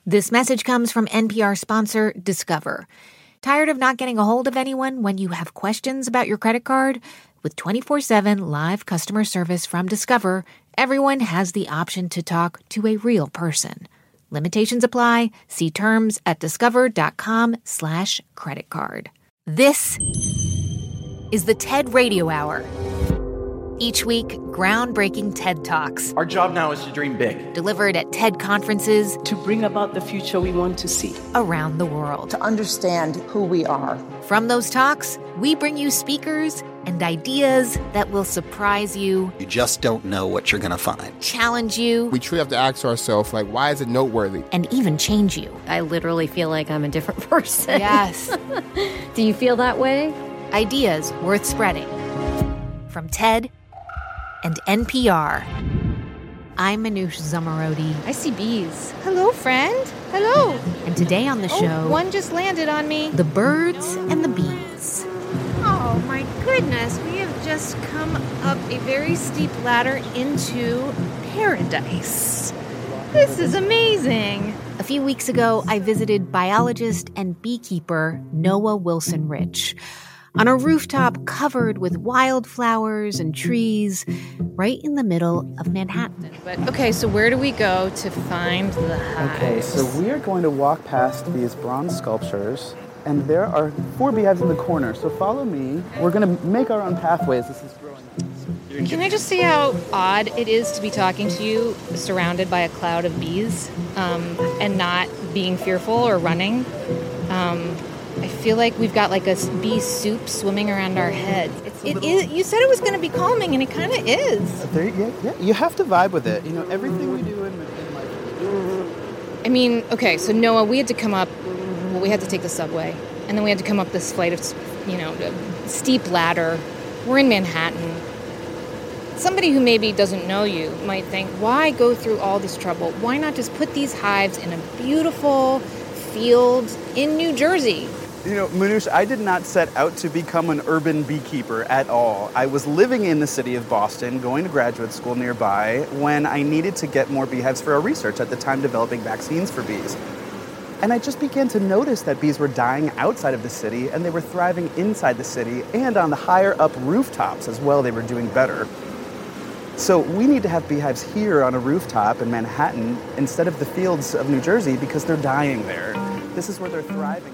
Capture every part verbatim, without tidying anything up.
This message comes from N P R sponsor Discover. Tired of not getting a hold of anyone when you have questions about your credit card? With twenty-four seven live customer service from Discover, everyone has the option to talk to a real person. Limitations apply. See terms at discover.com slash credit card. This is the TED Radio Hour. Each week, groundbreaking TED Talks. Our job now is to dream big. Delivered at TED conferences. To bring about the future we want to see. Around the world. To understand who we are. From those talks, we bring you speakers and ideas that will surprise you. You just don't know what you're going to find. Challenge you. We truly have to ask ourselves, like, why is it noteworthy? And even change you. I literally feel like I'm a different person. Yes. Do you feel that way? Ideas worth spreading. From TED and N P R. I'm Manoush Zomorodi. I see bees. Hello, friend. Hello. And today on the oh, show... one just landed on me. The birds and the bees. Oh, my goodness. We have just come up a very steep ladder into paradise. This is amazing. A few weeks ago, I visited biologist and beekeeper Noah Wilson Rich on a rooftop covered with wildflowers and trees right in the middle of Manhattan. But okay, so where do we go to find the hives? Okay, so we are going to walk past these bronze sculptures, and there are four beehives in the corner. So follow me. We're going to make our own pathways. This is growing up. Can I just say how odd it is to be talking to you surrounded by a cloud of bees um, and not being fearful or running? Um, I feel like we've got like a bee soup swimming around our heads. It's, it is. You said it was going to be calming, and it kind of is. There, yeah, yeah, you have to vibe with it. You know, everything we do in, in life. I mean, okay, so Noah, we had to come up. Well, we had to take the subway, and then we had to come up this flight of, you know, steep ladder. We're in Manhattan. Somebody who maybe doesn't know you might think, why go through all this trouble? Why not just put these hives in a beautiful field in New Jersey? You know, Manoush, I did not set out to become an urban beekeeper at all. I was living in the city of Boston, going to graduate school nearby, when I needed to get more beehives for our research, at the time developing vaccines for bees. And I just began to notice that bees were dying outside of the city, and they were thriving inside the city, and on the higher up rooftops as well, they were doing better. So we need to have beehives here on a rooftop in Manhattan instead of the fields of New Jersey, because they're dying there. This is where they're thriving.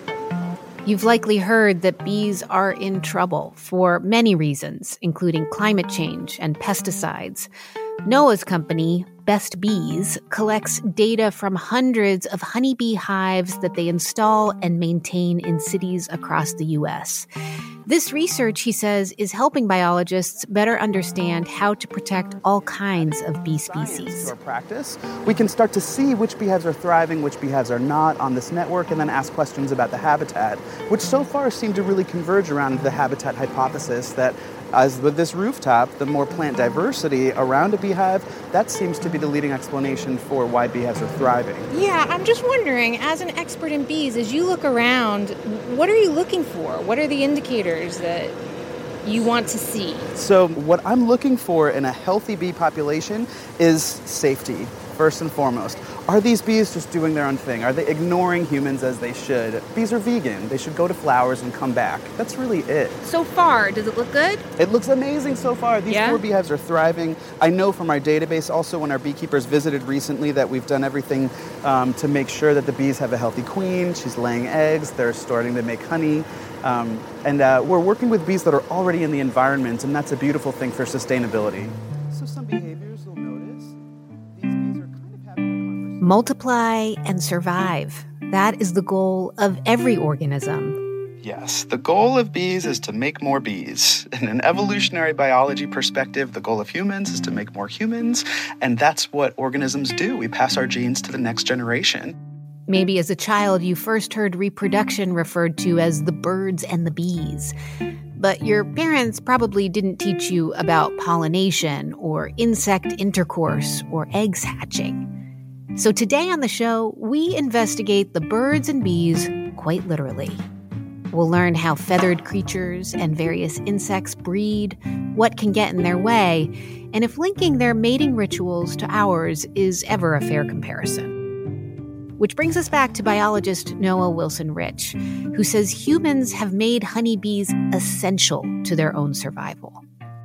You've likely heard that bees are in trouble for many reasons, including climate change and pesticides. Noah's company, Best Bees, collects data from hundreds of honeybee hives that they install and maintain in cities across the U S. This research, he says, is helping biologists better understand how to protect all kinds of bee species. To our practice, we can start to see which beehives are thriving, which beehives are not on this network, and then ask questions about the habitat, which so far seem to really converge around the habitat hypothesis that, as with this rooftop, the more plant diversity around a beehive, that seems to be the leading explanation for why beehives are thriving. Yeah, I'm just wondering, as an expert in bees, as you look around, what are you looking for? What are the indicators that you want to see? So what I'm looking for in a healthy bee population is safety, first and foremost. Are these bees just doing their own thing? Are they ignoring humans as they should? Bees are vegan. They should go to flowers and come back. That's really it. So far, does it look good? It looks amazing so far. These yeah? four beehives are thriving. I know from our database also when our beekeepers visited recently that we've done everything um, to make sure that the bees have a healthy queen. She's laying eggs. They're starting to make honey. Um, and uh, we're working with bees that are already in the environment, and that's a beautiful thing for sustainability. So some behaviors you'll notice, these bees are kind of having a Multiply and survive. That is the goal of every organism. Yes, the goal of bees is to make more bees. In an evolutionary biology perspective, the goal of humans is to make more humans, and that's what organisms do. We pass our genes to the next generation. Maybe as a child, you first heard reproduction referred to as the birds and the bees. But your parents probably didn't teach you about pollination or insect intercourse or eggs hatching. So today on the show, we investigate the birds and bees quite literally. We'll learn how feathered creatures and various insects breed, what can get in their way, and if linking their mating rituals to ours is ever a fair comparison. Which brings us back to biologist Noah Wilson-Rich, who says humans have made honeybees essential to their own survival.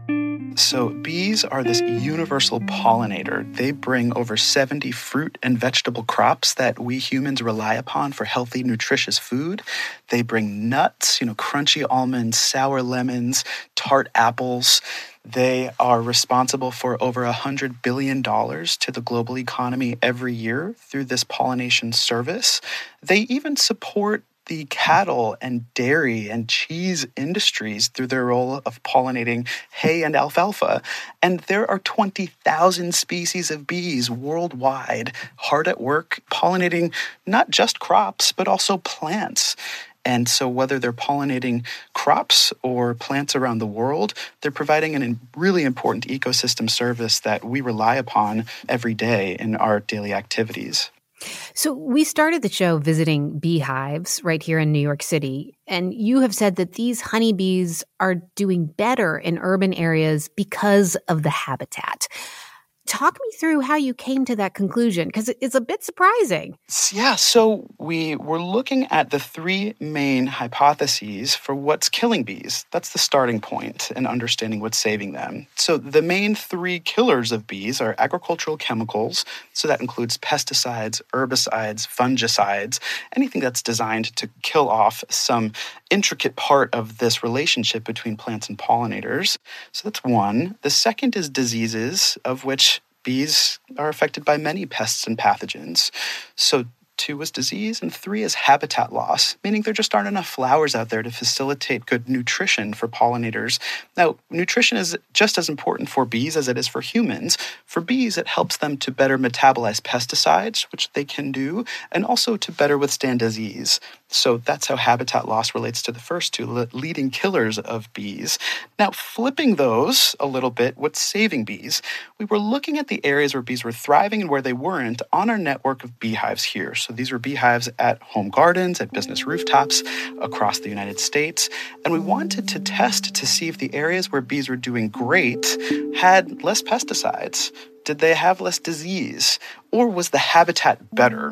So bees are this universal pollinator. They bring over seventy fruit and vegetable crops that we humans rely upon for healthy, nutritious food. They bring nuts, you know, crunchy almonds, sour lemons, tart apples. They are responsible for over one hundred billion dollars to the global economy every year through this pollination service. They even support the cattle and dairy and cheese industries through their role of pollinating hay and alfalfa. And there are twenty thousand species of bees worldwide hard at work pollinating not just crops, but also plants. And so whether they're pollinating crops or plants around the world, they're providing a really important ecosystem service that we rely upon every day in our daily activities. So we started the show visiting beehives right here in New York City, and you have said that these honeybees are doing better in urban areas because of the habitat. Talk me through how you came to that conclusion, because it's a bit surprising. Yeah, so we were looking at the three main hypotheses for what's killing bees. That's the starting point in understanding what's saving them. So the main three killers of bees are agricultural chemicals. So that includes pesticides, herbicides, fungicides, anything that's designed to kill off some intricate part of this relationship between plants and pollinators. So that's one. The second is diseases, of which bees are affected by many pests and pathogens. So two is disease, and three is habitat loss, meaning there just aren't enough flowers out there to facilitate good nutrition for pollinators. Now, nutrition is just as important for bees as it is for humans. For bees, it helps them to better metabolize pesticides, which they can do, and also to better withstand disease. So that's how habitat loss relates to the first two le- leading killers of bees. Now, flipping those a little bit, what's saving bees? We were looking at the areas where bees were thriving and where they weren't on our network of beehives here. So these were beehives at home gardens, at business rooftops across the United States. And we wanted to test to see if the areas where bees were doing great had less pesticides. Did they have less disease? Or was the habitat better?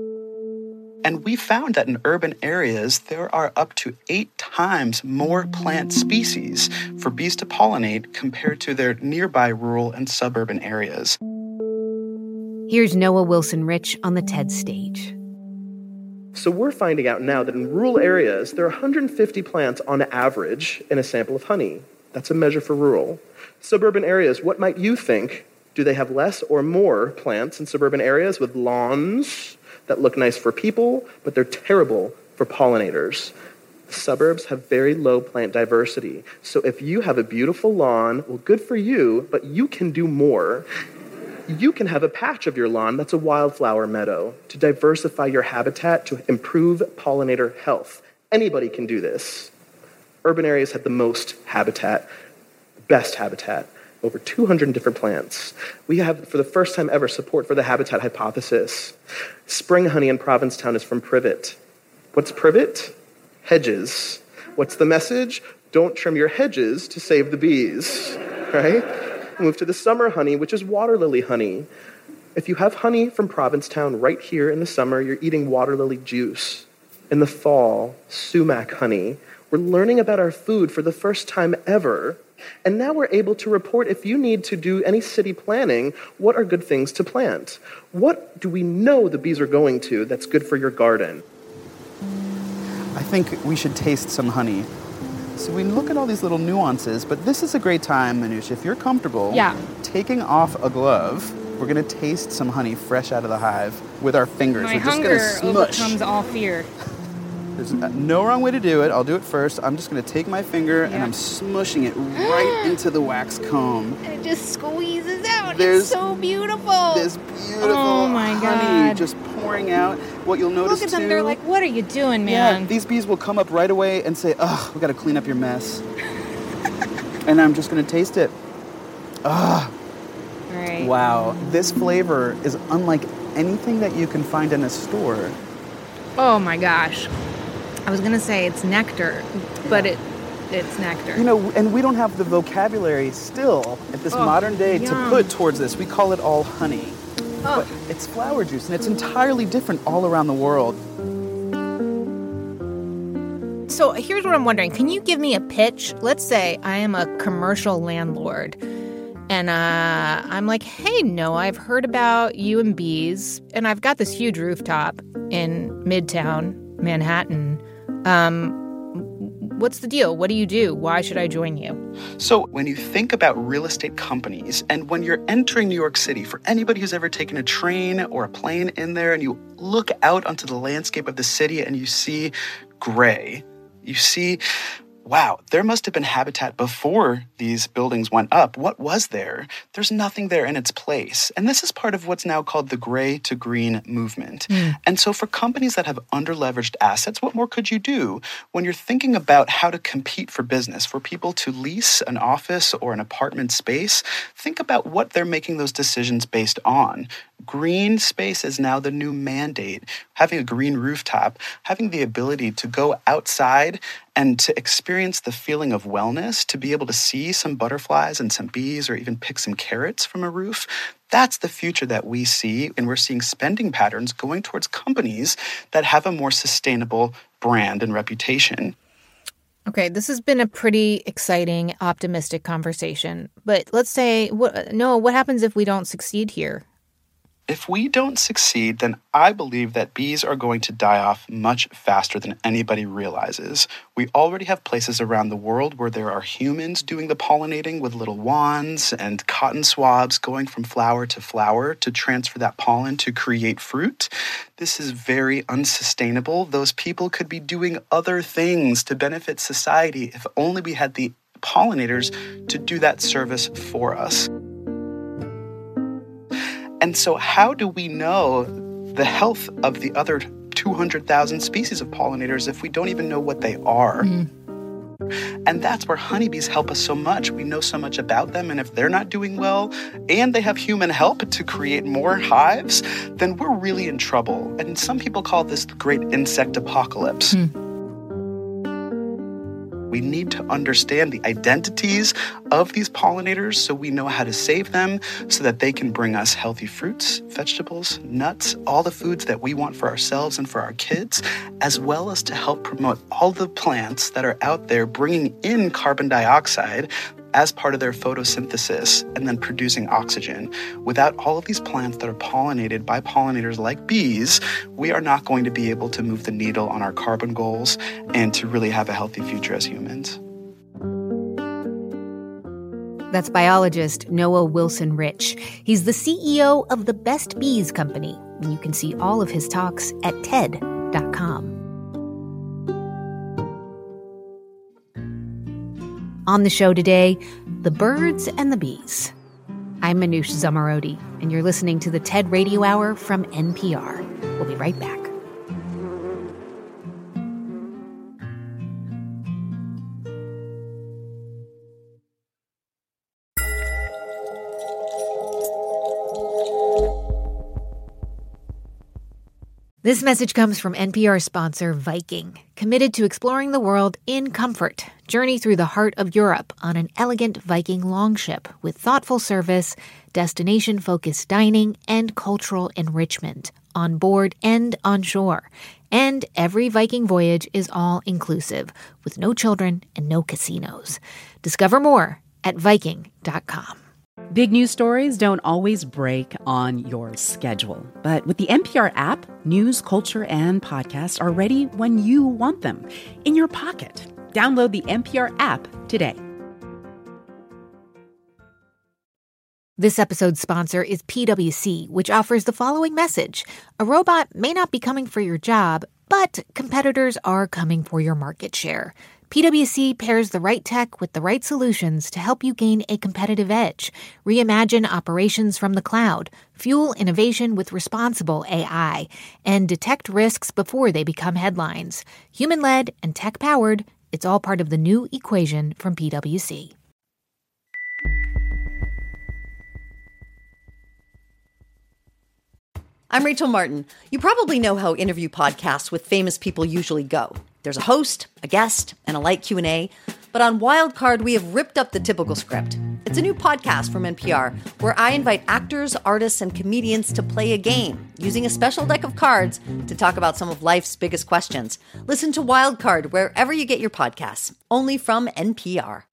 And we found that in urban areas, there are up to eight times more plant species for bees to pollinate compared to their nearby rural and suburban areas. Here's Noah Wilson-Rich on the TED stage. So we're finding out now that in rural areas, there are one hundred fifty plants on average in a sample of honey. That's a measure for rural. Suburban areas, what might you think? Do they have less or more plants in suburban areas with lawns that look nice for people, but they're terrible for pollinators? Suburbs have very low plant diversity. So if you have a beautiful lawn, well, good for you, but you can do more. You can have a patch of your lawn that's a wildflower meadow to diversify your habitat to improve pollinator health. Anybody can do this. Urban areas have the most habitat, best habitat, over two hundred different plants. We have, for the first time ever, support for the habitat hypothesis. Spring honey in Provincetown is from privet. What's privet? Hedges. What's the message? Don't trim your hedges to save the bees, right? Move to the summer honey, which is water lily honey. If you have honey from Provincetown right here in the summer, you're eating water lily juice. In the fall, sumac honey. We're learning about our food for the first time ever. And now we're able to report if you need to do any city planning, what are good things to plant? What do we know the bees are going to that's good for your garden? I think we should taste some honey. So we look at all these little nuances, but this is a great time, Manoush, if you're comfortable yeah. taking off a glove. We're going to taste some honey fresh out of the hive with our fingers. My we're just hunger going to smush. overcomes all fear. There's no wrong way to do it. I'll do it first. I'm just going to take my finger yeah. and I'm smushing it right into the wax comb. And it just squeezes out. There's, it's so beautiful. This beautiful oh my honey God. just pouring out. What you'll notice Look at them. too, They're like, what are you doing, man? Yeah, these bees will come up right away and say, ugh, we got to clean up your mess. And I'm just going to taste it. Ugh. Right. Wow. This flavor is unlike anything that you can find in a store. Oh my gosh. I was going to say it's nectar, but it it's nectar. You know, and we don't have the vocabulary still at this oh, modern day yum. to put towards this. We call it all honey. But it's flower juice, and it's entirely different all around the world. So here's what I'm wondering. Can you give me a pitch? Let's say I am a commercial landlord, and uh, I'm like, hey, Noah, I've heard about you and bees, and I've got this huge rooftop in Midtown Manhattan. Um, what's the deal? What do you do? Why should I join you? So when you think about real estate companies, and when you're entering New York City, for anybody who's ever taken a train or a plane in there, and you look out onto the landscape of the city and you see gray, you see, wow, there must have been habitat before these buildings went up. What was there? There's nothing there in its place. And this is part of what's now called the gray to green movement. Mm. And so for companies that have underleveraged assets, what more could you do when you're thinking about how to compete for business, for people to lease an office or an apartment space? Think about what they're making those decisions based on. Green space is now the new mandate. Having a green rooftop, having the ability to go outside and to experience the feeling of wellness, to be able to see some butterflies and some bees or even pick some carrots from a roof, that's the future that we see. And we're seeing spending patterns going towards companies that have a more sustainable brand and reputation. Okay, this has been a pretty exciting, optimistic conversation. But let's say, what, Noah, what happens if we don't succeed here? If we don't succeed, then I believe that bees are going to die off much faster than anybody realizes. We already have places around the world where there are humans doing the pollinating with little wands and cotton swabs going from flower to flower to transfer that pollen to create fruit. This is very unsustainable. Those people could be doing other things to benefit society if only we had the pollinators to do that service for us. And so how do we know the health of the other two hundred thousand species of pollinators if we don't even know what they are? Mm. And that's where honeybees help us so much. We know so much about them, and if they're not doing well and they have human help to create more hives, then we're really in trouble. And some people call this the great insect apocalypse. Mm. We need to understand the identities of these pollinators so we know how to save them so that they can bring us healthy fruits, vegetables, nuts, all the foods that we want for ourselves and for our kids, as well as to help promote all the plants that are out there bringing in carbon dioxide as part of their photosynthesis and then producing oxygen. Without all of these plants that are pollinated by pollinators like bees, we are not going to be able to move the needle on our carbon goals and to really have a healthy future as humans. That's biologist Noah Wilson Rich. He's the C E O of the Best Bees Company, and you can see all of his talks at T E D dot com. On the show today, the birds and the bees. I'm Manoush Zomorodi, and you're listening to the TED Radio Hour from N P R. We'll be right back. This message comes from N P R sponsor Viking, committed to exploring the world in comfort. Journey through the heart of Europe on an elegant Viking longship with thoughtful service, destination-focused dining, and cultural enrichment on board and on shore. And every Viking voyage is all-inclusive, with no children and no casinos. Discover more at Viking dot com. Big news stories don't always break on your schedule. But with the N P R app, news, culture, and podcasts are ready when you want them, in your pocket. Download the N P R app today. This episode's sponsor is P W C, which offers the following message. A robot may not be coming for your job, but competitors are coming for your market share. P W C pairs the right tech with the right solutions to help you gain a competitive edge. Reimagine operations from the cloud, fuel innovation with responsible A I, and detect risks before they become headlines. Human-led and tech-powered, it's all part of the new equation from P W C. I'm Rachel Martin. You probably know how interview podcasts with famous people usually go. There's a host, a guest, and a light Q and A. But on Wildcard, we have ripped up the typical script. It's a new podcast from N P R where I invite actors, artists, and comedians to play a game using a special deck of cards to talk about some of life's biggest questions. Listen to Wild Card wherever you get your podcasts, only from N P R.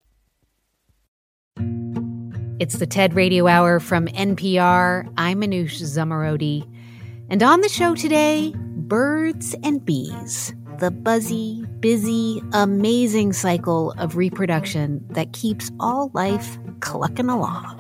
It's the TED Radio Hour from N P R. I'm Manoush Zomorodi. And on the show today, birds and bees. The buzzy, busy, amazing cycle of reproduction that keeps all life clucking along.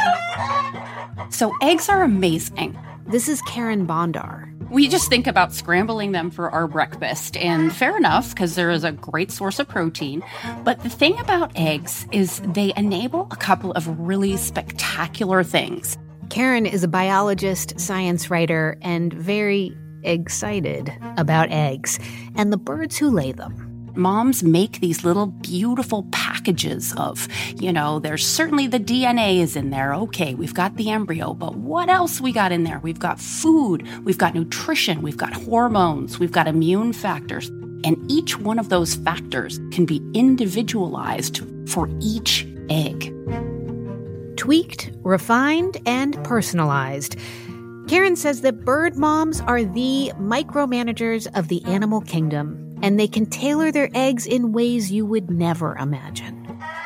So eggs are amazing. This is Karen Bondar. We just think about scrambling them for our breakfast, and fair enough, because there is a great source of protein. But the thing about eggs is they enable a couple of really spectacular things. Karen is a biologist, science writer, and very excited about eggs and the birds who lay them. Moms make these little beautiful packages of, you know, there's certainly the D N A is in there. Okay, we've got the embryo, but what else we got in there? We've got food, we've got nutrition, we've got hormones, we've got immune factors. And each one of those factors can be individualized for each egg. Tweaked, refined, and personalized. Karen says that bird moms are the micromanagers of the animal kingdom, and they can tailor their eggs in ways you would never imagine.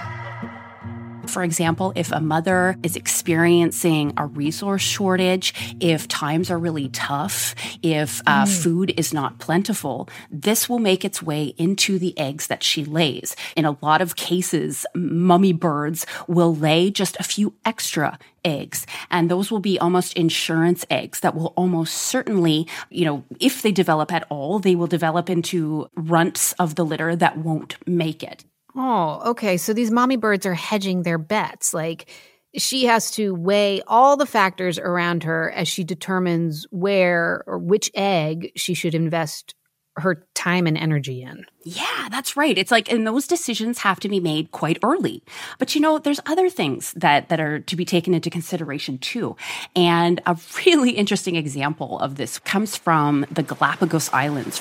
For example, if a mother is experiencing a resource shortage, if times are really tough, if uh, mm. food is not plentiful, this will make its way into the eggs that she lays. In a lot of cases, mummy birds will lay just a few extra eggs, and those will be almost insurance eggs that will almost certainly, you know, if they develop at all, they will develop into runts of the litter that won't make it. Oh, okay. So these mommy birds are hedging their bets. Like, she has to weigh all the factors around her as she determines where or which egg she should invest her time and energy in. Yeah, that's right. It's like, and those decisions have to be made quite early. But you know, there's other things that, that are to be taken into consideration too. And a really interesting example of this comes from the Galapagos Islands,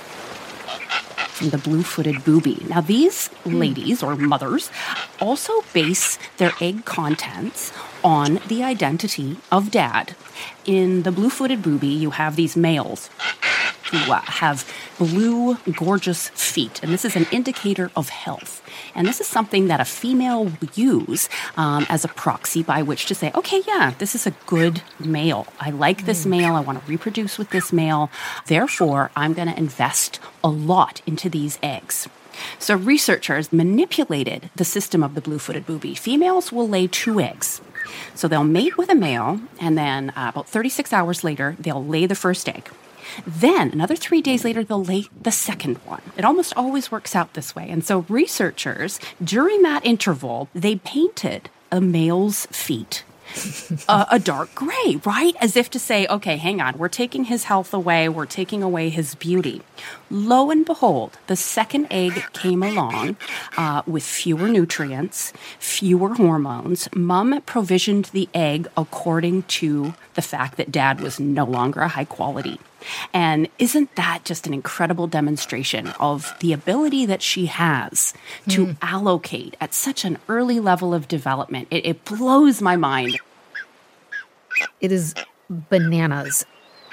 from the blue-footed booby. Now, these ladies or mothers also base their egg contents on the identity of dad. In the blue-footed booby, you have these males who uh, have blue, gorgeous feet, and this is an indicator of health. And this is something that a female will use um, as a proxy by which to say, okay, yeah, this is a good male. I like this male. I want to reproduce with this male. Therefore, I'm going to invest a lot into these eggs. So researchers manipulated the system of the blue-footed booby. Females will lay two eggs. So they'll mate with a male, and then uh, about thirty-six hours later, they'll lay the first egg. Then, another three days later, they'll lay the second one. It almost always works out this way. And so researchers, during that interval, they painted a male's feet uh, a dark gray, right? As if to say, okay, hang on, we're taking his health away, we're taking away his beauty. Lo and behold, the second egg came along uh, with fewer nutrients, fewer hormones. Mom provisioned the egg according to the fact that dad was no longer a high quality. And isn't that just an incredible demonstration of the ability that she has to mm. allocate at such an early level of development? It, it blows my mind. It is bananas.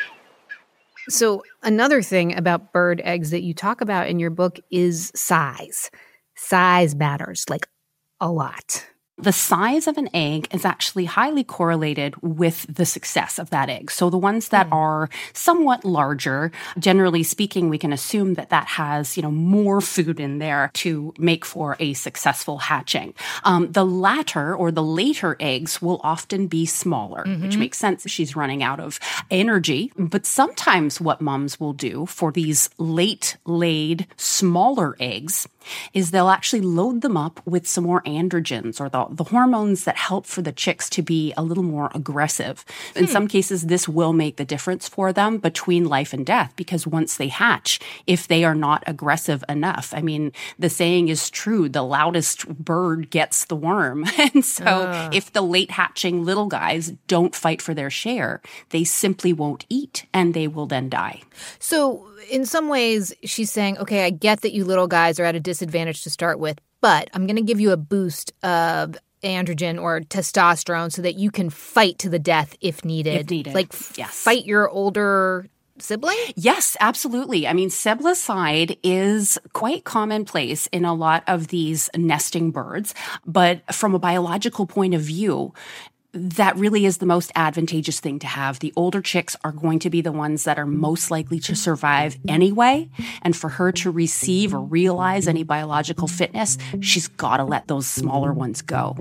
So another thing about bird eggs that you talk about in your book is size. Size matters, like a lot. The size of an egg is actually highly correlated with the success of that egg. So the ones that mm. are somewhat larger, generally speaking, we can assume that that has, you know, more food in there to make for a successful hatching. Um, the latter or the later eggs will often be smaller, mm-hmm. which makes sense. She's running out of energy. But sometimes what moms will do for these late laid smaller eggs is they'll actually load them up with some more androgens or the, the hormones that help for the chicks to be a little more aggressive. In hmm. some cases, this will make the difference for them between life and death, because once they hatch, if they are not aggressive enough, I mean, the saying is true, the loudest bird gets the worm. And so uh. if the late hatching little guys don't fight for their share, they simply won't eat and they will then die. So in some ways, she's saying, okay, I get that you little guys are at a disadvantage to start with, but I'm going to give you a boost of androgen or testosterone so that you can fight to the death if needed. If needed. Like f- yes. fight your older sibling? Yes, absolutely. I mean, seblicide is quite commonplace in a lot of these nesting birds, but from a biological point of view, that really is the most advantageous thing to have. The older chicks are going to be the ones that are most likely to survive anyway. And for her to receive or realize any biological fitness, she's got to let those smaller ones go.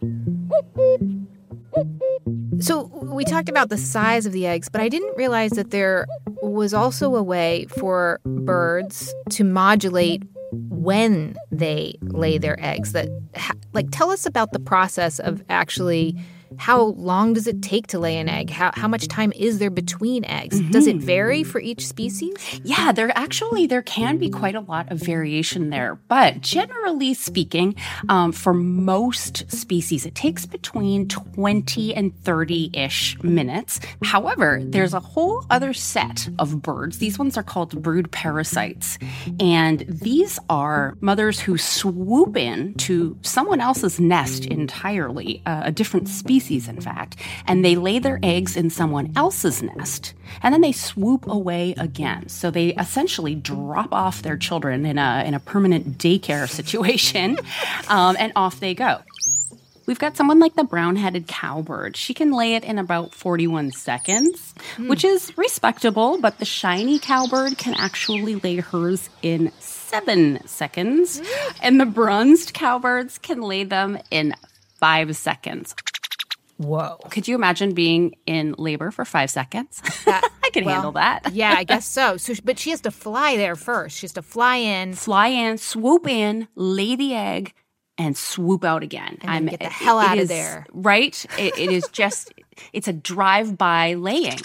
So we talked about the size of the eggs, but I didn't realize that there was also a way for birds to modulate when they lay their eggs. That, like, tell us about the process of actually how long does it take to lay an egg? How how much time is there between eggs? Mm-hmm. Does it vary for each species? Yeah, there actually, there can be quite a lot of variation there. But generally speaking, um, for most species, it takes between twenty and thirty-ish minutes. However, there's a whole other set of birds. These ones are called brood parasites. And these are mothers who swoop in to someone else's nest entirely, uh, a different species, in fact, and they lay their eggs in someone else's nest, and then they swoop away again. So they essentially drop off their children in a in a permanent daycare situation, um, and off they go. We've got someone like the brown-headed cowbird. She can lay it in about forty-one seconds, mm. which is respectable, but the shiny cowbird can actually lay hers in seven seconds, mm. and the bronzed cowbirds can lay them in five seconds. Whoa. Could you imagine being in labor for five seconds? That, I can well, handle that. Yeah, I guess so. So, but she has to fly there first. She has to fly in. Fly in, swoop in, lay the egg, and swoop out again. And I'm, get the hell out of is, there. Right? It, it is just, it's a drive-by laying.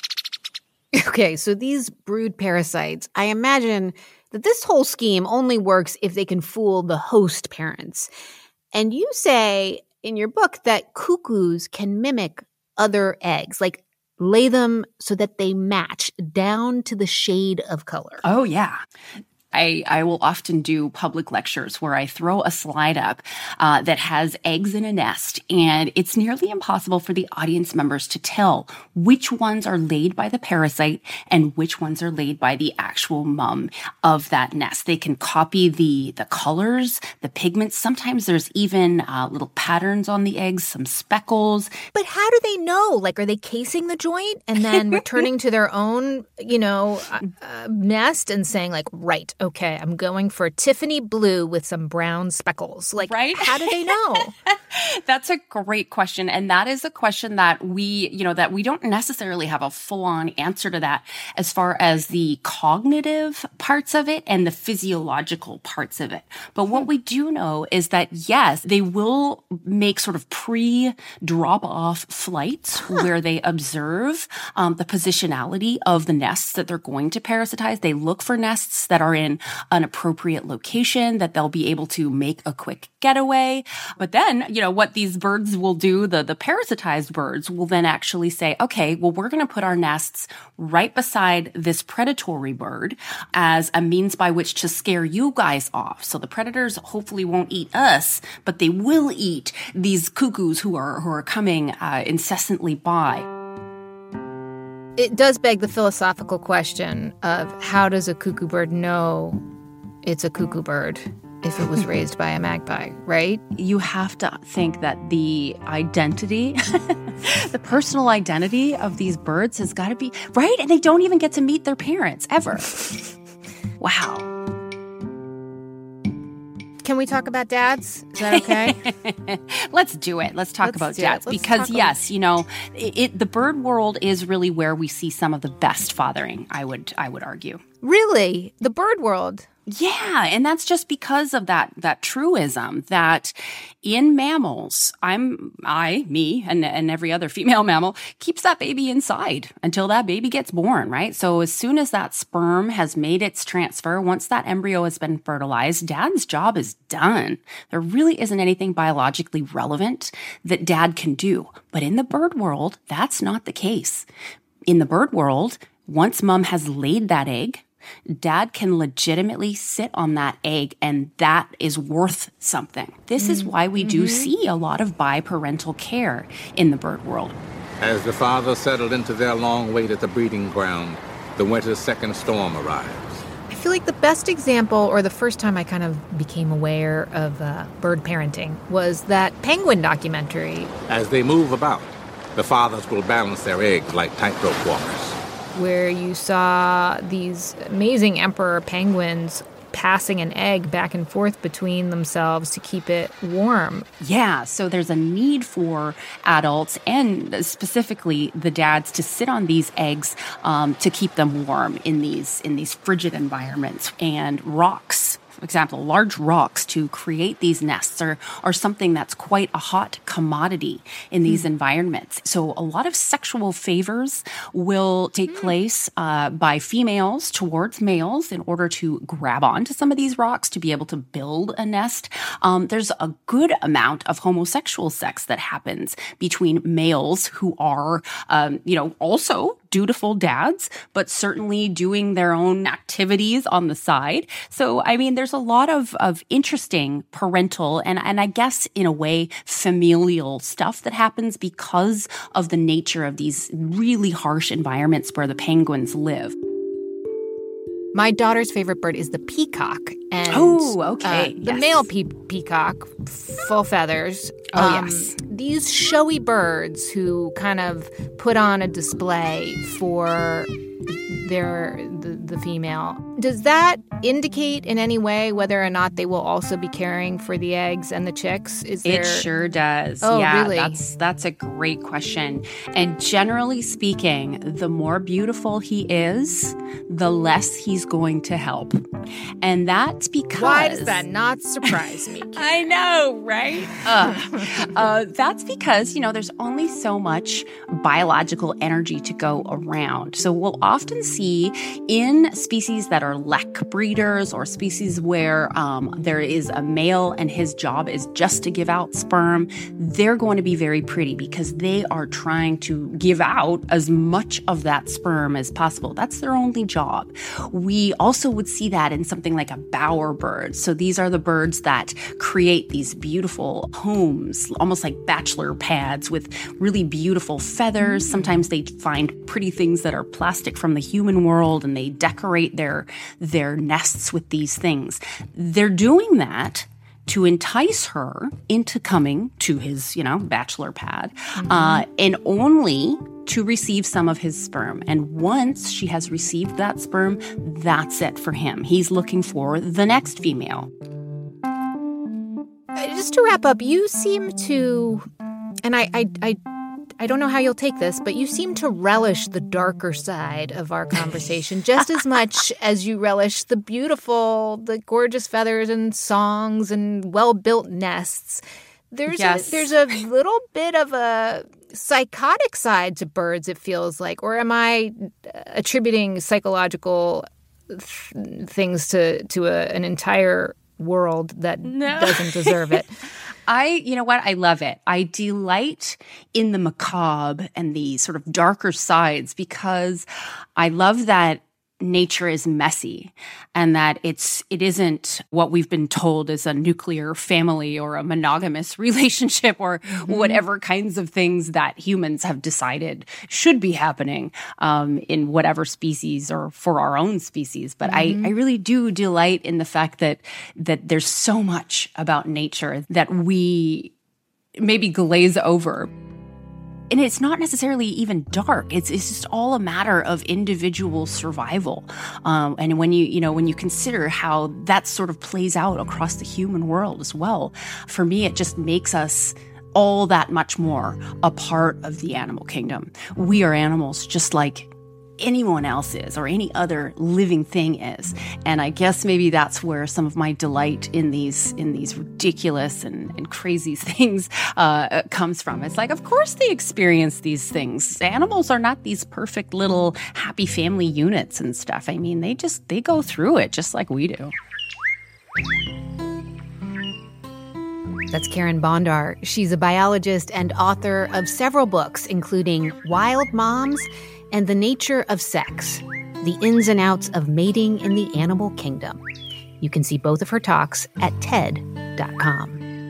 Okay, so these brood parasites, I imagine that this whole scheme only works if they can fool the host parents. And you say in your book that cuckoos can mimic other eggs, like lay them so that they match down to the shade of color. Oh, yeah. I, I will often do public lectures where I throw a slide up uh, that has eggs in a nest, and it's nearly impossible for the audience members to tell which ones are laid by the parasite and which ones are laid by the actual mom of that nest. They can copy the, the colors, the pigments. Sometimes there's even uh, little patterns on the eggs, some speckles. But how do they know? Like, are they casing the joint and then returning to their own, you know, uh, uh, nest and saying, like, right, okay, I'm going for Tiffany blue with some brown speckles. Like, right? How do they know? That's a great question. And that is a question that we, you know, that we don't necessarily have a full-on answer to that as far as the cognitive parts of it and the physiological parts of it. But what we do know is that, yes, they will make sort of pre-drop-off flights huh. where they observe um, the positionality of the nests that they're going to parasitize. They look for nests that are in an appropriate location that they'll be able to make a quick getaway. But then, you know, what these birds will do, the, the parasitized birds will then actually say, okay, well, we're going to put our nests right beside this predatory bird as a means by which to scare you guys off. So the predators hopefully won't eat us, but they will eat these cuckoos who are, who are coming uh, incessantly by. It does beg the philosophical question of how does a cuckoo bird know it's a cuckoo bird if it was raised by a magpie, right? You have to think that the identity, the personal identity of these birds has got to be, right? And they don't even get to meet their parents, ever. Wow. Can we talk about dads? Is that okay? Let's do it. Let's talk Let's about dads. Because, yes, you know, it, it, the bird world is really where we see some of the best fathering, I would I would argue. Really? The bird world? Yeah, and that's just because of that that truism that in mammals, I'm I, me, and, and every other female mammal keeps that baby inside until that baby gets born, right? So as soon as that sperm has made its transfer, once that embryo has been fertilized, dad's job is done. There really isn't anything biologically relevant that dad can do. But in the bird world, that's not the case. In the bird world, once mom has laid that egg, dad can legitimately sit on that egg, and that is worth something. This mm-hmm. is why we do mm-hmm. see a lot of biparental care in the bird world. As the fathers settled into their long wait at the breeding ground, the winter's second storm arrives. I feel like the best example, or the first time I kind of became aware of uh, bird parenting, was that penguin documentary. As they move about, the fathers will balance their eggs like tightrope walkers, where you saw these amazing emperor penguins passing an egg back and forth between themselves to keep it warm. Yeah, so there's a need for adults and specifically the dads to sit on these eggs um, to keep them warm in these in these frigid environments. And rocks, for example, large rocks to create these nests are, are something that's quite a hot commodity in these mm. environments. So a lot of sexual favors will take mm. place uh, by females towards males in order to grab onto some of these rocks to be able to build a nest. Um, there's a good amount of homosexual sex that happens between males who are, um, you know, also dutiful dads, but certainly doing their own activities on the side. So, I mean, there's a lot of, of interesting parental and, and I guess in a way familial stuff that happens because of the nature of these really harsh environments where the penguins live. My daughter's favorite bird is the peacock. And, oh, okay. Uh, the yes. male pe- peacock, full feathers. Oh, um, yes. These showy birds who kind of put on a display for their the, the female. Does that indicate in any way whether or not they will also be caring for the eggs and the chicks? Is there... It sure does. Oh, yeah, really? That's that's a great question. And generally speaking, the more beautiful he is, the less he's going to help. And that's because... Why does that not surprise me? I know, right? uh, uh, that's because, you know, there's only so much biological energy to go around. So we'll often see in species that are lek breeders or species where um, there is a male and his job is just to give out sperm, they're going to be very pretty because they are trying to give out as much of that sperm as possible. That's their only job. We also would see that in something like a bowerbird. So these are the birds that create these beautiful homes, almost like bachelor pads with really beautiful feathers. Sometimes they find pretty things that are plastic from the human world and they decorate their, their nests with these things. They're doing that to entice her into coming to his, you know, bachelor pad, mm-hmm. uh, and only to receive some of his sperm. And once she has received that sperm, that's it for him. He's looking for the next female. Just to wrap up, you seem to, and I, I, I I don't know how you'll take this, but you seem to relish the darker side of our conversation just as much as you relish the beautiful, the gorgeous feathers and songs and well-built nests. There's yes. a, there's a little bit of a psychotic side to birds, it feels like. Or am I attributing psychological th- things to, to a, an entire world that no. doesn't deserve it? I, you know what? I love it. I delight in the macabre and the sort of darker sides because I love that nature is messy and that it's it isn't what we've been told is a nuclear family or a monogamous relationship or mm-hmm. whatever kinds of things that humans have decided should be happening um, in whatever species or for our own species. But mm-hmm. I, I really do delight in the fact that that there's so much about nature that we maybe glaze over. And it's not necessarily even dark. It's it's just all a matter of individual survival. Um, and when you you know when you consider how that sort of plays out across the human world as well, for me it just makes us all that much more a part of the animal kingdom. We are animals just like anyone else is or any other living thing is. And I guess maybe that's where some of my delight in these in these ridiculous and, and crazy things uh, comes from. It's like, of course they experience these things. Animals are not these perfect little happy family units and stuff. I mean, they just, they go through it just like we do. That's Karen Bondar. She's a biologist and author of several books, including Wild Moms and The Nature of Sex. The Ins and Outs of Mating in the Animal Kingdom. You can see both of her talks at T E D dot com.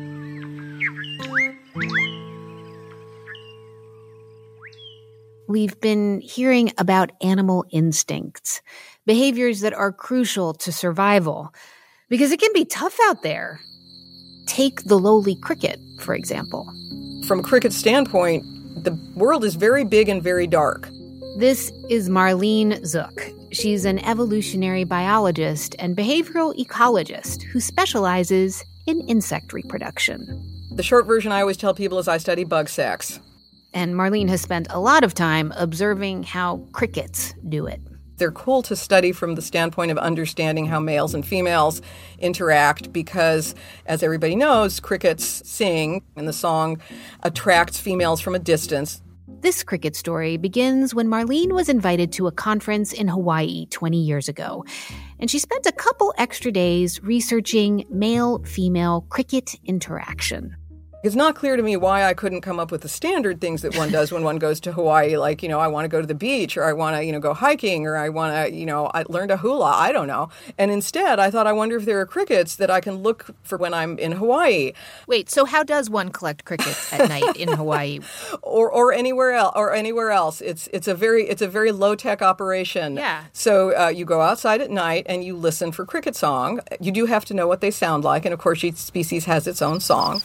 We've been hearing about animal instincts, behaviors that are crucial to survival, because it can be tough out there. Take the lowly cricket, for example. From a cricket standpoint, the world is very big and very dark. This is Marlene Zuk. She's an evolutionary biologist and behavioral ecologist who specializes in insect reproduction. The short version I always tell people is I study bug sex. And Marlene has spent a lot of time observing how crickets do it. They're cool to study from the standpoint of understanding how males and females interact because, as everybody knows, crickets sing, and the song attracts females from a distance. This cricket story begins when Marlene was invited to a conference in Hawaii twenty years ago, and she spent a couple extra days researching male-female cricket interaction. It's not clear to me why I couldn't come up with the standard things that one does when one goes to Hawaii, like, you know, I want to go to the beach, or I want to, you know, go hiking, or I want to, you know, I learn to hula, I don't know. And instead, I thought, I wonder if there are crickets that I can look for when I'm in Hawaii. Wait, so how does one collect crickets at night in Hawaii? Or or anywhere else, or anywhere else. It's it's a very it's a very low-tech operation. Yeah. So uh, you go outside at night and you listen for cricket song. You do have to know what they sound like, and of course each species has its own song.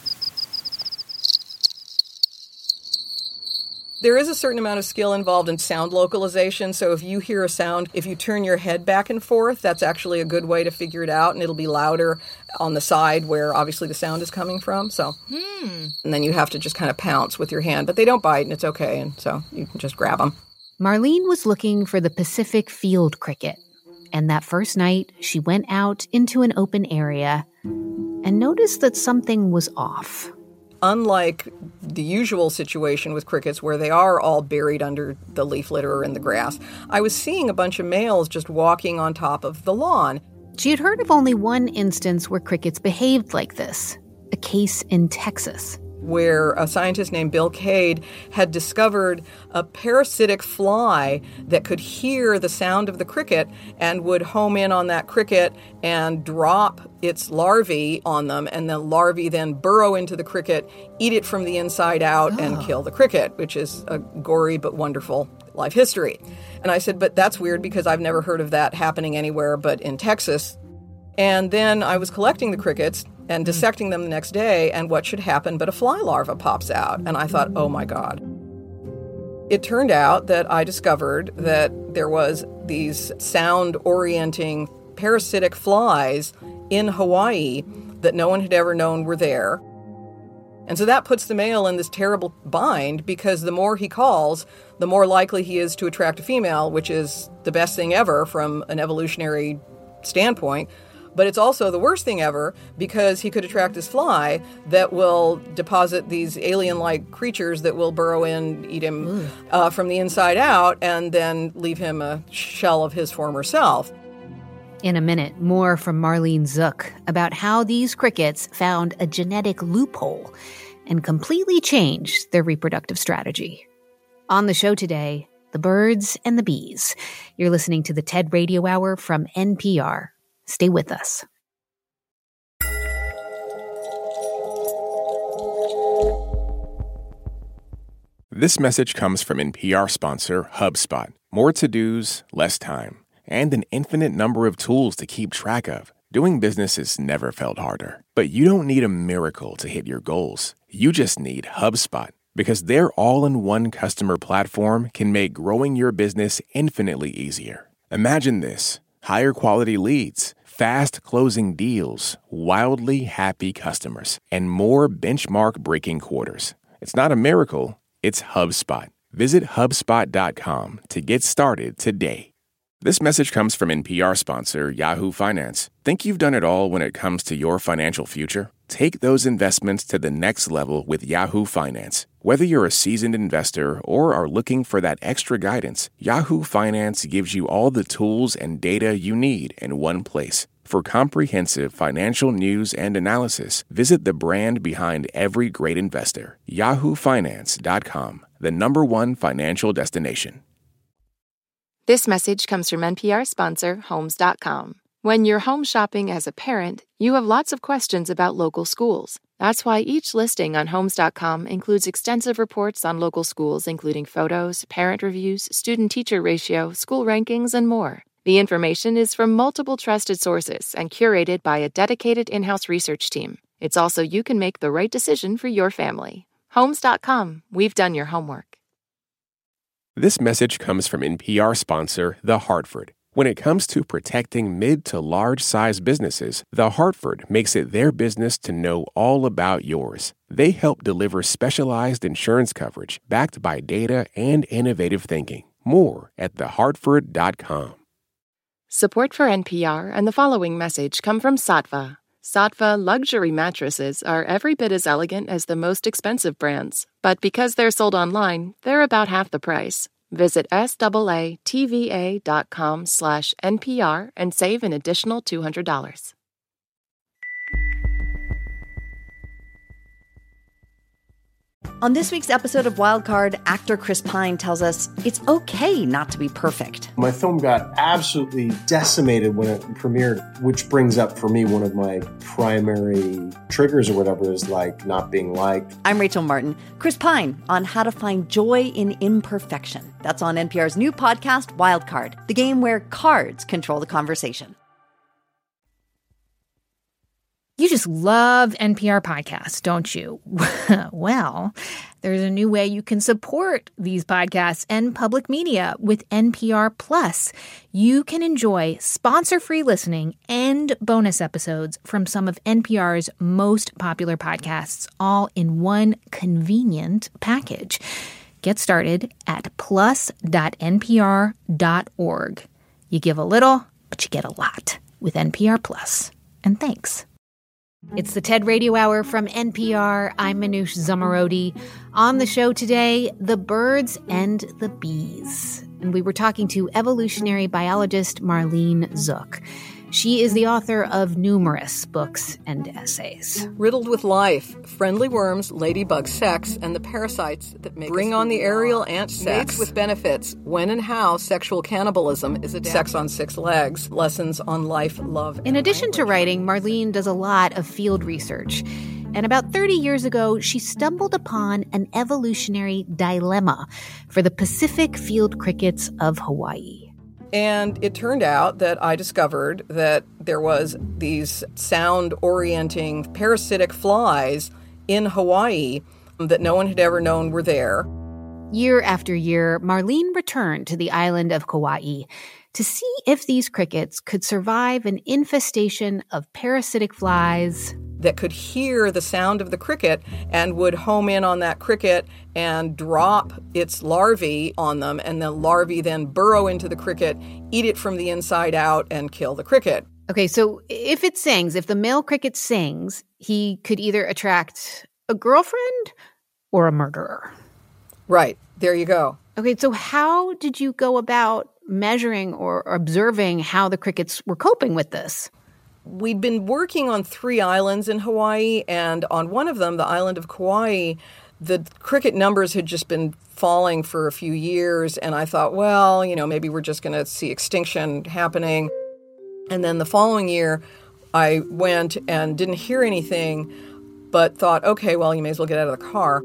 There is a certain amount of skill involved in sound localization, so if you hear a sound, if you turn your head back and forth, that's actually a good way to figure it out, and it'll be louder on the side where obviously the sound is coming from. So, hmm. And then you have to just kind of pounce with your hand, but they don't bite, and it's okay, and so you can just grab them. Marlene was looking for the Pacific field cricket, and that first night she went out into an open area and noticed that something was off. Unlike the usual situation with crickets where they are all buried under the leaf litter or in the grass, I was seeing a bunch of males just walking on top of the lawn. She had heard of only one instance where crickets behaved like this, a case in Texas, where a scientist named Bill Cade had discovered a parasitic fly that could hear the sound of the cricket and would home in on that cricket and drop its larvae on them, and the larvae then burrow into the cricket, eat it from the inside out, oh. and kill the cricket, which is a gory but wonderful life history. And I said, but that's weird because I've never heard of that happening anywhere but in Texas. And then I was collecting the crickets and dissecting them the next day, and what should happen but a fly larva pops out. And I thought, oh my God. It turned out that I discovered that there was these sound-orienting parasitic flies in Hawaii that no one had ever known were there. And so that puts the male in this terrible bind, because the more he calls, the more likely he is to attract a female, which is the best thing ever from an evolutionary standpoint. But it's also the worst thing ever because he could attract this fly that will deposit these alien-like creatures that will burrow in, eat him uh, from the inside out, and then leave him a shell of his former self. In a minute, more from Marlene Zuk about how these crickets found a genetic loophole and completely changed their reproductive strategy. On the show today, the birds and the bees. You're listening to the T E D Radio Hour from N P R. Stay with us. This message comes from N P R sponsor HubSpot. More to-dos, less time, and an infinite number of tools to keep track of. Doing business has never felt harder. But you don't need a miracle to hit your goals. You just need HubSpot, because their all-in-one customer platform can make growing your business infinitely easier. Imagine this: higher quality leads, fast closing deals, wildly happy customers, and more benchmark-breaking quarters. It's not a miracle, it's HubSpot. Visit HubSpot dot com to get started today. This message comes from N P R sponsor Yahoo Finance. Think you've done it all when it comes to your financial future? Take those investments to the next level with Yahoo Finance. Whether you're a seasoned investor or are looking for that extra guidance, Yahoo Finance gives you all the tools and data you need in one place. For comprehensive financial news and analysis, visit the brand behind every great investor, yahoo finance dot com, the number one financial destination. This message comes from N P R sponsor Homes dot com. When you're home shopping as a parent, you have lots of questions about local schools. That's why each listing on Homes dot com includes extensive reports on local schools, including photos, parent reviews, student-teacher ratio, school rankings, and more. The information is from multiple trusted sources and curated by a dedicated in-house research team. It's also you can make the right decision for your family. Homes dot com. We've done your homework. This message comes from N P R sponsor The Hartford. When it comes to protecting mid to large-size businesses, The Hartford makes it their business to know all about yours. They help deliver specialized insurance coverage backed by data and innovative thinking. More at the hartford dot com. Support for N P R and the following message come from Saatva. Saatva luxury mattresses are every bit as elegant as the most expensive brands, but because they're sold online, they're about half the price. Visit S A A T V A dot com slash N P R and save an additional two hundred dollars. On this week's episode of Wildcard, actor Chris Pine tells us it's okay not to be perfect. My film got absolutely decimated when it premiered, which brings up for me one of my primary triggers or whatever is like not being liked. I'm Rachel Martin. Chris Pine on how to find joy in imperfection. That's on N P R's new podcast, Wildcard, the game where cards control the conversation. You just love N P R podcasts, don't you? Well, there's a new way you can support these podcasts and public media with N P R Plus. You can enjoy sponsor-free listening and bonus episodes from some of N P R's most popular podcasts, all in one convenient package. Get started at plus dot N P R dot org. You give a little, but you get a lot with N P R Plus. And thanks. It's the TED Radio Hour from N P R. I'm Manoush Zomorodi. On the show today, the birds and the bees. And we were talking to evolutionary biologist Marlene Zuk. She is the author of numerous books and essays. Riddled with life, friendly worms, ladybug sex, and the parasites that make bring on the aerial ant sex. Mates with benefits, when and how sexual cannibalism is adapted. Sex on six legs, lessons on life, love, and In addition language. to writing, Marlene does a lot of field research. And about thirty years ago, she stumbled upon an evolutionary dilemma for the Pacific field crickets of Hawaii. And it turned out that I discovered that there was these sound-orienting parasitic flies in Hawaii that no one had ever known were there. Year after year, Marlene returned to the island of Kauai to see if these crickets could survive an infestation of parasitic flies that could hear the sound of the cricket and would home in on that cricket and drop its larvae on them, and the larvae then burrow into the cricket, eat it from the inside out, and kill the cricket. Okay, so if it sings, if the male cricket sings, he could either attract a girlfriend or a murderer. Right, there you go. Okay, so how did you go about measuring or observing how the crickets were coping with this? We'd been working on three islands in Hawaii, and on one of them, the island of Kauai, the cricket numbers had just been falling for a few years, and I thought, well, you know, maybe we're just going to see extinction happening. And then the following year, I went and didn't hear anything, but thought, okay, well, you may as well get out of the car.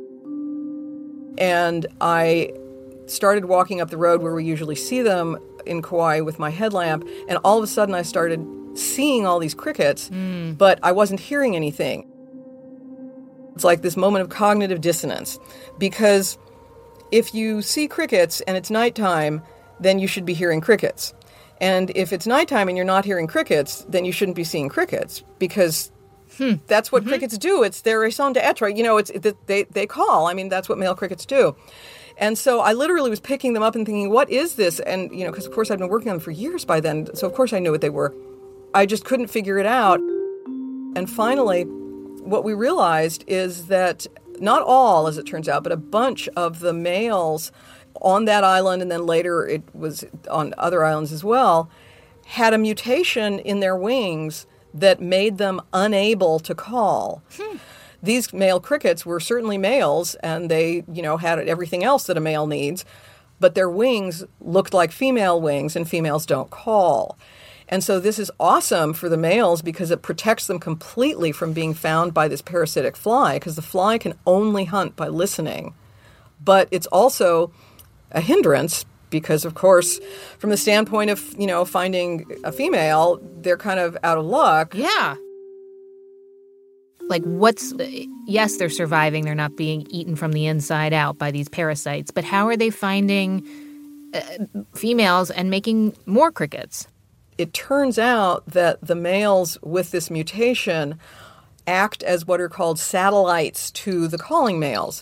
And I started walking up the road where we usually see them in Kauai with my headlamp, and all of a sudden I started seeing all these crickets, mm. but I wasn't hearing anything. It's like this moment of cognitive dissonance, because if you see crickets and it's nighttime, then you should be hearing crickets. And if it's nighttime and you're not hearing crickets, then you shouldn't be seeing crickets, because hmm. that's what mm-hmm. crickets do. It's their raison d'etre. You know, it's they they call. I mean, that's what male crickets do. And so I literally was picking them up and thinking, what is this? And, you know, because of course I'd been working on them for years by then, so of course I knew what they were. I just couldn't figure it out. And finally, what we realized is that not all, as it turns out, but a bunch of the males on that island, and then later it was on other islands as well, had a mutation in their wings that made them unable to call. Hmm. These male crickets were certainly males, and they, you know, had everything else that a male needs, but their wings looked like female wings, and females don't call. And so this is awesome for the males because it protects them completely from being found by this parasitic fly, because the fly can only hunt by listening. But it's also a hindrance because, of course, from the standpoint of, you know, finding a female, they're kind of out of luck. Yeah. Like, what's, yes, they're surviving. They're not being eaten from the inside out by these parasites. But how are they finding uh, females and making more crickets? It turns out that the males with this mutation act as what are called satellites to the calling males.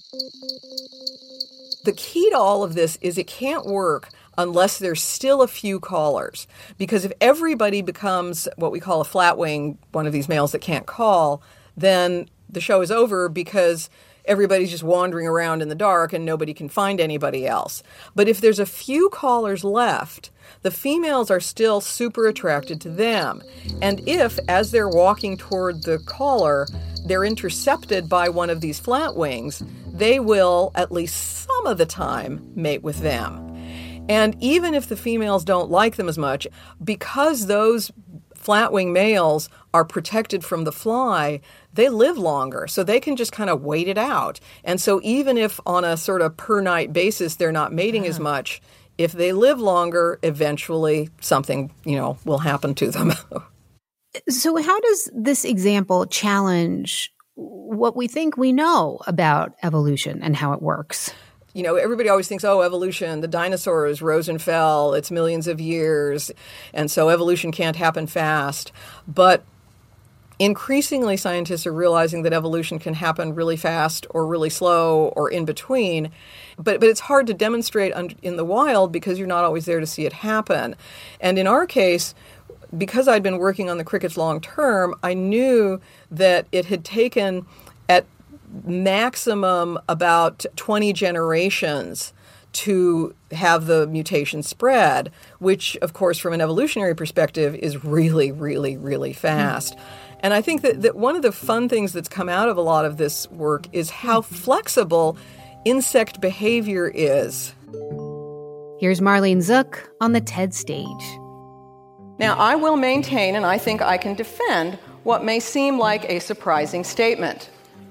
The key to all of this is it can't work unless there's still a few callers. Because if everybody becomes what we call a flatwing, one of these males that can't call, then the show is over because everybody's just wandering around in the dark and nobody can find anybody else. But if there's a few callers left, the females are still super attracted to them. And if, as they're walking toward the caller, they're intercepted by one of these flatwings, they will, at least some of the time, mate with them. And even if the females don't like them as much, because those flatwing males are protected from the fly, they live longer, so they can just kind of wait it out. And so even if on a sort of per-night basis they're not mating as much, if they live longer, eventually something, you know, will happen to them. So how does this example challenge what we think we know about evolution and how it works? You know, everybody always thinks, oh, evolution, the dinosaurs rose and fell, it's millions of years, and so evolution can't happen fast. But increasingly, scientists are realizing that evolution can happen really fast or really slow or in between. But but it's hard to demonstrate in the wild because you're not always there to see it happen. And in our case, because I'd been working on the crickets long term, I knew that it had taken at maximum about twenty generations to have the mutation spread, which, of course, from an evolutionary perspective, is really, really, really fast. Mm-hmm. And I think that, that one of the fun things that's come out of a lot of this work is how flexible insect behavior is. Here's Marlene Zuk on the TED stage. Now, I will maintain, and I think I can defend, what may seem like a surprising statement.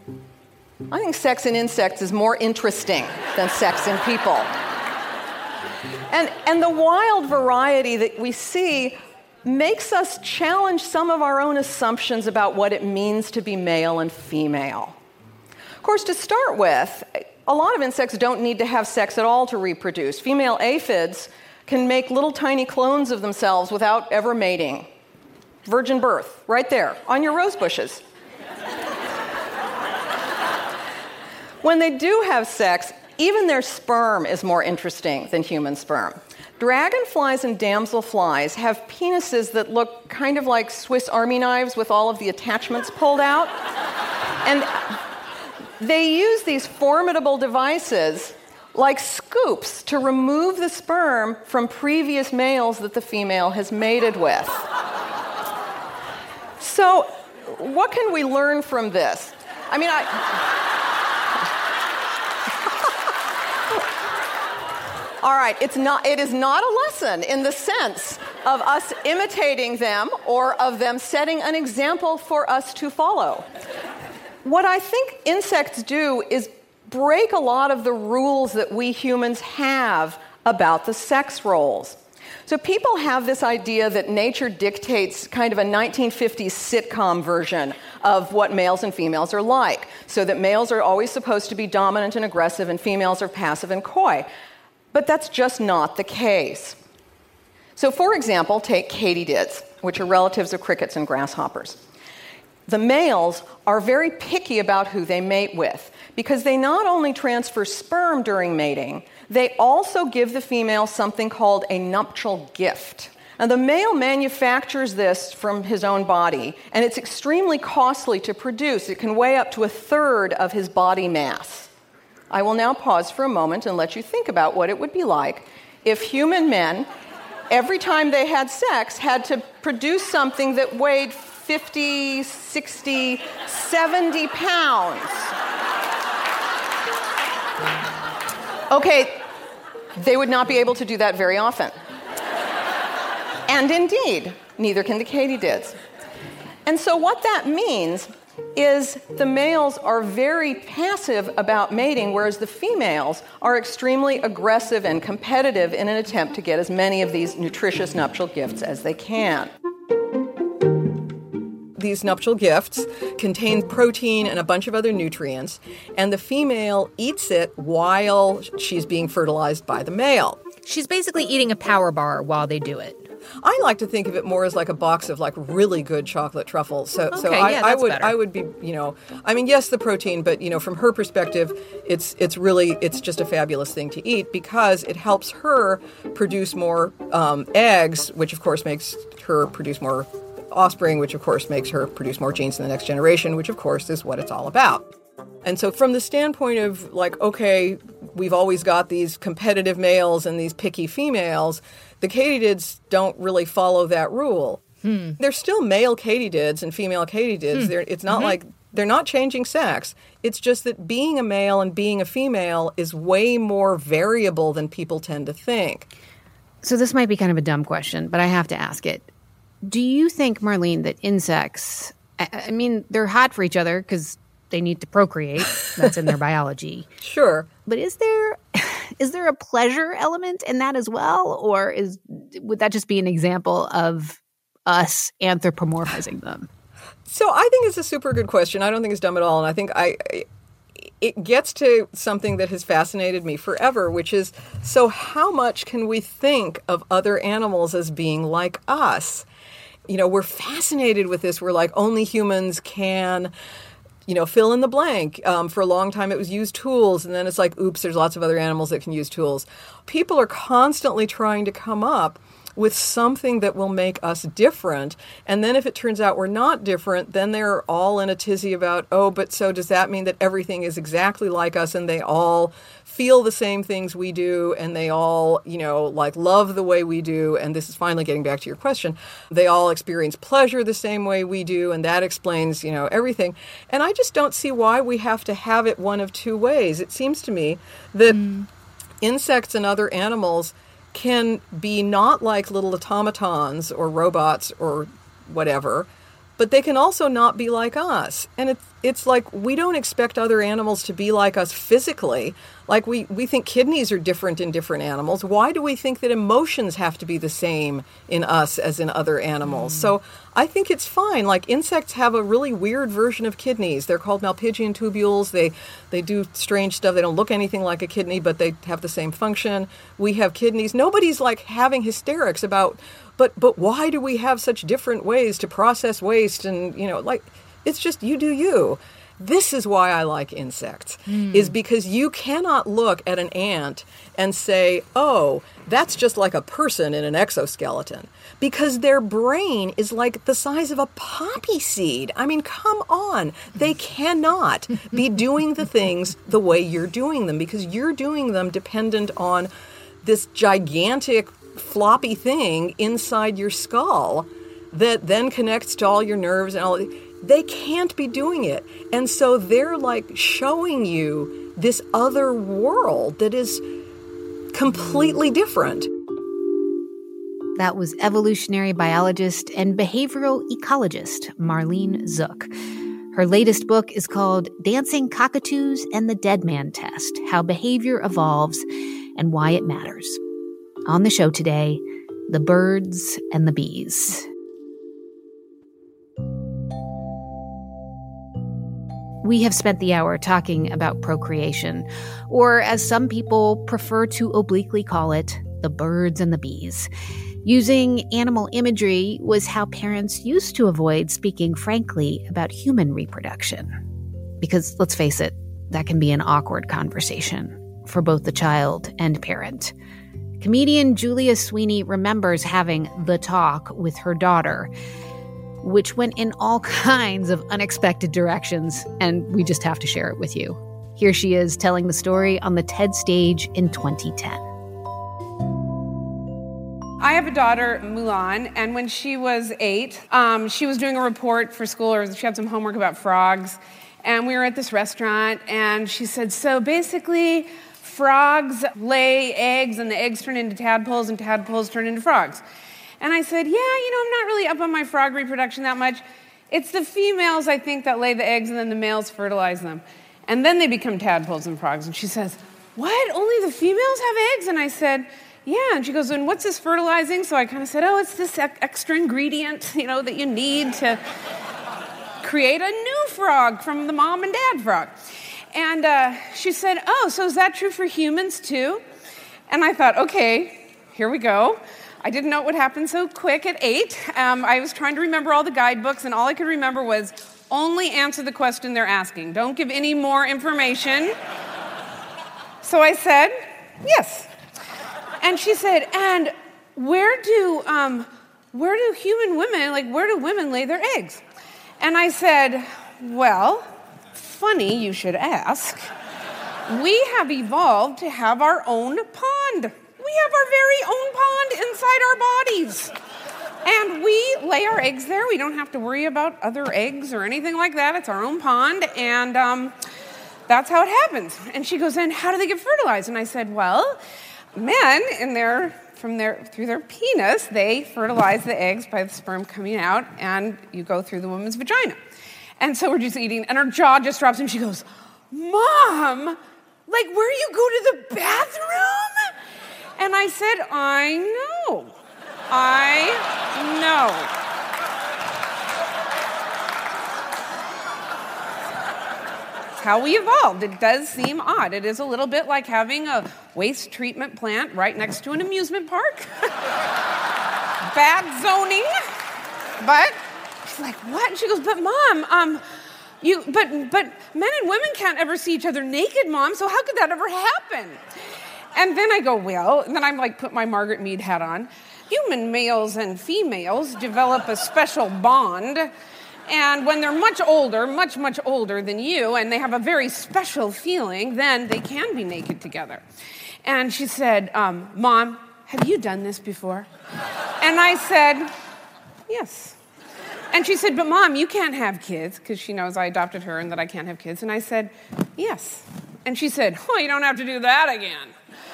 I think sex in insects is more interesting than sex in people. And, and the wild variety that we see makes us challenge some of our own assumptions about what it means to be male and female. Of course, to start with, a lot of insects don't need to have sex at all to reproduce. Female aphids can make little tiny clones of themselves without ever mating. Virgin birth, right there, on your rose bushes. When they do have sex, even their sperm is more interesting than human sperm. Dragonflies and damselflies have penises that look kind of like Swiss Army knives with all of the attachments pulled out. And they use these formidable devices like scoops to remove the sperm from previous males that the female has mated with. So, what can we learn from this? I mean, I... All right, it's not, it is not a lesson in the sense of us imitating them or of them setting an example for us to follow. What I think insects do is break a lot of the rules that we humans have about the sex roles. So people have this idea that nature dictates kind of a nineteen fifties sitcom version of what males and females are like, so that males are always supposed to be dominant and aggressive and females are passive and coy. But that's just not the case. So, for example, take katydids, which are relatives of crickets and grasshoppers. The males are very picky about who they mate with because they not only transfer sperm during mating, they also give the female something called a nuptial gift. And the male manufactures this from his own body, and it's extremely costly to produce. It can weigh up to a third of his body mass. I will now pause for a moment and let you think about what it would be like if human men, every time they had sex, had to produce something that weighed fifty, sixty, seventy pounds. Okay, They would not be able to do that very often. And indeed, neither can the katydids. And so what that means is the males are very passive about mating, whereas the females are extremely aggressive and competitive in an attempt to get as many of these nutritious nuptial gifts as they can. These nuptial gifts contain protein and a bunch of other nutrients, and the female eats it while she's being fertilized by the male. She's basically eating a power bar while they do it. I like to think of it more as like a box of like really good chocolate truffles. So, okay, so I, yeah, I would, better. I would be, you know, I mean, yes, the protein, but you know, from her perspective, it's it's really it's just a fabulous thing to eat because it helps her produce more um, eggs, which of course makes her produce more offspring, which of course makes her produce more genes in the next generation, which of course is what it's all about. And so from the standpoint of like, okay, we've always got these competitive males and these picky females, the katydids don't really follow that rule. Hmm. They're still male katydids and female katydids. Hmm. They're, it's not Mm-hmm. like they're not changing sex. It's just that being a male and being a female is way more variable than people tend to think. So this might be kind of a dumb question, but I have to ask it. Do you think, Marlene, that insects, I, I mean, they're hot for each other because they need to procreate. That's in their biology. Sure. But is there is there a pleasure element in that as well? Or is would that just be an example of us anthropomorphizing them? So I think it's a super good question. I don't think it's dumb at all. And I think I it gets to something that has fascinated me forever, which is, so how much can we think of other animals as being like us? You know, we're fascinated with this. We're like, only humans can, you know, fill in the blank. Um, for a long time, it was use tools. And then it's like, oops, there's lots of other animals that can use tools. People are constantly trying to come up with something that will make us different. And then if it turns out we're not different, then they're all in a tizzy about, oh, but so does that mean that everything is exactly like us and they all feel the same things we do and they all, you know, like love the way we do. And this is finally getting back to your question. They all experience pleasure the same way we do. And that explains, you know, everything. And I just don't see why we have to have it one of two ways. It seems to me that mm. insects and other animals can be not like little automatons or robots or whatever, but they can also not be like us. And it's it's like we don't expect other animals to be like us physically. Like we, we think kidneys are different in different animals. Why do we think that emotions have to be the same in us as in other animals? Mm. So I think it's fine. Like insects have a really weird version of kidneys. They're called Malpighian tubules. They they do strange stuff. They don't look anything like a kidney, but they have the same function. We have kidneys. Nobody's like having hysterics about, but but why do we have such different ways to process waste? And, you know, like, it's just you do you. This is why I like insects, mm. is because you cannot look at an ant and say, oh, that's just like a person in an exoskeleton, because their brain is like the size of a poppy seed. I mean, come on. They cannot be doing the things the way you're doing them, because you're doing them dependent on this gigantic floppy thing inside your skull that then connects to all your nerves and all. They can't be doing it. And so they're like showing you this other world that is completely different. That was evolutionary biologist and behavioral ecologist Marlene Zuk. Her latest book is called Dancing Cockatoos and the Dead Man Test: How Behavior Evolves and Why It Matters. On the show today, the birds and the bees. We have spent the hour talking about procreation, or as some people prefer to obliquely call it, the birds and the bees. Using animal imagery was how parents used to avoid speaking frankly about human reproduction. Because, let's face it, that can be an awkward conversation for both the child and parent. Comedian Julia Sweeney remembers having the talk with her daughter, which went in all kinds of unexpected directions, and we just have to share it with you. Here she is telling the story on the TED stage in twenty ten. I have a daughter, Mulan, and when she was eight, um, she was doing a report for school, or she had some homework about frogs, and we were at this restaurant, and she said, so basically, frogs lay eggs, and the eggs turn into tadpoles, and tadpoles turn into frogs. And I said, yeah, you know, I'm not really up on my frog reproduction that much. It's the females, I think, that lay the eggs, and then the males fertilize them. And then they become tadpoles and frogs. And she says, what? Only the females have eggs? And I said, yeah. And she goes, and what's this fertilizing? So I kind of said, oh, it's this extra ingredient, you know, that you need to create a new frog from the mom and dad frog. And uh, she said, oh, so is that true for humans too? And I thought, okay, here we go. I didn't know it would happen so quick at eight. Um, I was trying to remember all the guidebooks, and all I could remember was only answer the question they're asking. Don't give any more information. So I said, yes. And she said, and where do um, where do human women, like where do women lay their eggs? And I said, well, funny you should ask. We have evolved to have our own pond. We have our very own pond inside our bodies. And we lay our eggs there. We don't have to worry about other eggs or anything like that. It's our own pond, and um, that's how it happens. And she goes, and how do they get fertilized? And I said, well, men in their from their through their penis, they fertilize the eggs by the sperm coming out, and you go through the woman's vagina. And so we're just eating, and her jaw just drops, and she goes, Mom, like where you go to the bathroom? And I said, I know. I know. It's how we evolved. It does seem odd. It is a little bit like having a waste treatment plant right next to an amusement park. Bad zoning. But she's like, what? And she goes, but Mom, um, you, but, but men and women can't ever see each other naked, Mom, so how could that ever happen? And then I go, well, and then I'm like, put my Margaret Mead hat on. Human males and females develop a special bond, and when they're much older, much, much older than you, and they have a very special feeling, then they can be naked together. And she said, um, Mom, have you done this before? And I said, yes. And she said, but Mom, you can't have kids, because she knows I adopted her and that I can't have kids. And I said, yes. And she said, oh, you don't have to do that again.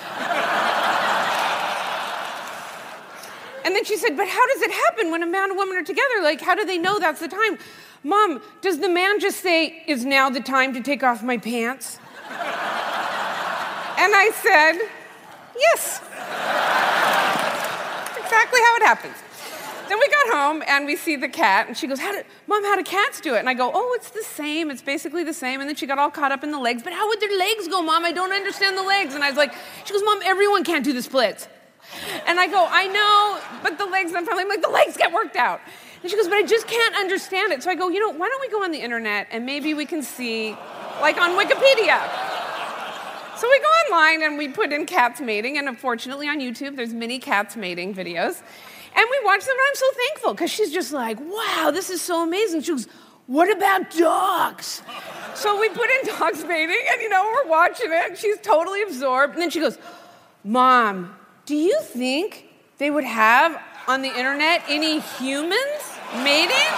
And then she said, but how does it happen when a man and woman are together? Like, how do they know that's the time? Mom, does the man just say, is now the time to take off my pants? And I said, yes. Exactly how it happens. Then we got home, and we see the cat, and she goes, how did, Mom, how do cats do it? And I go, oh, it's the same. It's basically the same. And then she got all caught up in the legs. But how would their legs go, Mom? I don't understand the legs. And I was like, she goes, Mom, everyone can't do the splits. And I go, I know, but the legs, I'm finally I'm like, the legs get worked out. And she goes, but I just can't understand it. So I go, you know, why don't we go on the internet, and maybe we can see, like on Wikipedia. So we go online, and we put in cats mating, and unfortunately on YouTube, there's many cats mating videos. And we watch them, and I'm so thankful, because she's just like, wow, this is so amazing. She goes, what about dogs? So we put in dogs mating, and, you know, we're watching it, and she's totally absorbed. And then she goes, Mom, do you think they would have on the internet any humans mating?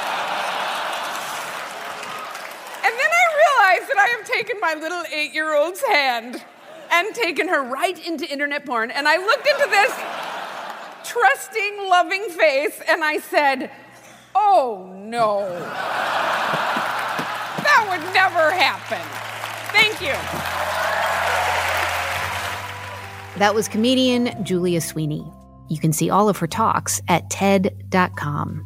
And then I realized that I have taken my little eight-year-old's hand and taken her right into internet porn, and I looked into this trusting, loving face, and I said, oh, no. That would never happen. Thank you. That was comedian Julia Sweeney. You can see all of her talks at TED dot com.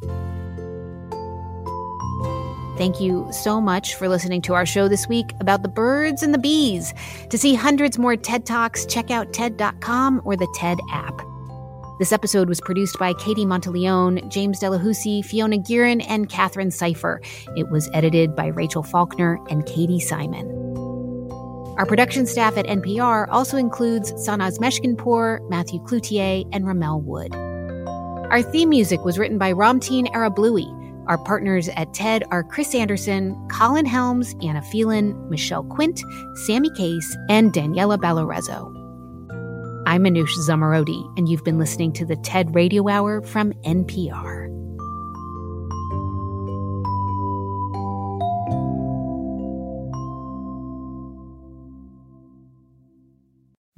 Thank you so much for listening to our show this week about the birds and the bees. To see hundreds more TED Talks, check out TED dot com or the TED app. This episode was produced by Katie Monteleone, James Delahousie, Fiona Guerin, and Catherine Cipher. It was edited by Rachel Faulkner and Katie Simon. Our production staff at N P R also includes Sanaz Meshkinpour, Matthew Cloutier, and Ramel Wood. Our theme music was written by Ramteen Arablouei. Our partners at TED are Chris Anderson, Colin Helms, Anna Phelan, Michelle Quint, Sammy Case, and Daniela Balarezo. I'm Manoush Zomorodi, and you've been listening to the TED Radio Hour from N P R.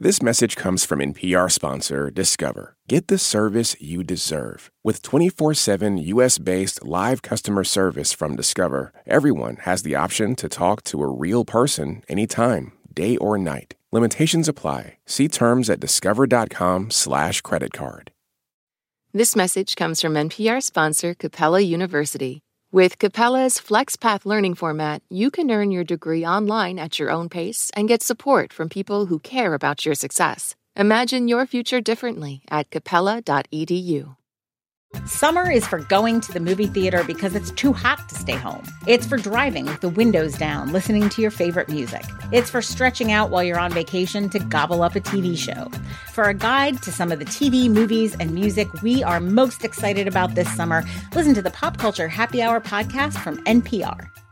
This message comes from N P R sponsor Discover. Get the service you deserve. With twenty-four seven U S-based live customer service from Discover, everyone has the option to talk to a real person anytime, day or night. Limitations apply. See terms at discover.com slash credit card. This message comes from N P R sponsor Capella University. With Capella's FlexPath learning format, you can earn your degree online at your own pace and get support from people who care about your success. Imagine your future differently at capella dot e d u. Summer is for going to the movie theater because it's too hot to stay home. It's for driving with the windows down, listening to your favorite music. It's for stretching out while you're on vacation to gobble up a T V show. For a guide to some of the T V, movies, and music we are most excited about this summer, listen to the Pop Culture Happy Hour podcast from N P R.